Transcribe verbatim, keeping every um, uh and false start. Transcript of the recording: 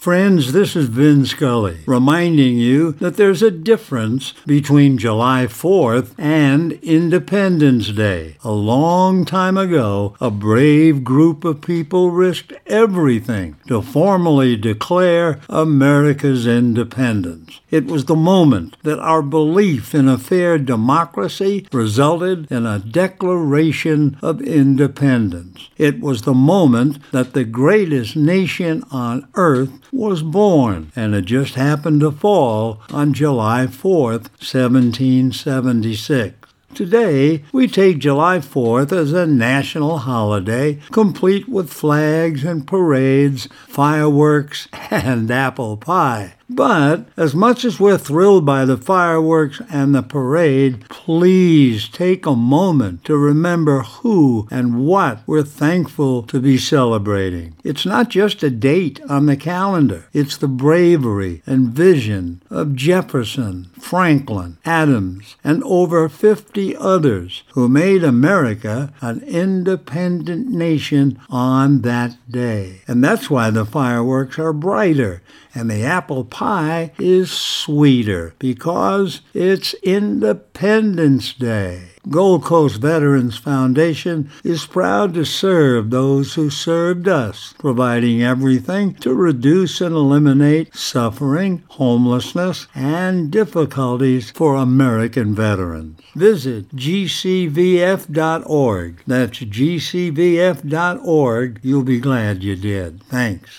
Friends, this is Vin Scully, reminding you that there's a difference between July fourth and Independence Day. A long time ago, a brave group of people risked everything to formally declare America's independence. It was the moment that our belief in a fair democracy resulted in a Declaration of Independence. It was the moment that the greatest nation on earth was born, and it just happened to fall on July fourth, seventeen seventy-six. Today, we take July fourth as a national holiday, complete with flags and parades, fireworks, and apple pie. But as much as we're thrilled by the fireworks and the parade, please take a moment to remember who and what we're thankful to be celebrating. It's not just a date on the calendar. It's the bravery and vision of Jefferson, Franklin, Adams, and over fifty others who made America an independent nation on that day. And that's why the fireworks are brighter and the apple pie is sweeter, because it's Independence Day. Gold Coast Veterans Foundation is proud to serve those who served us, providing everything to reduce and eliminate suffering, homelessness, and difficulties for American veterans. Visit G C V F dot org. That's G C V F dot org. You'll be glad you did. Thanks.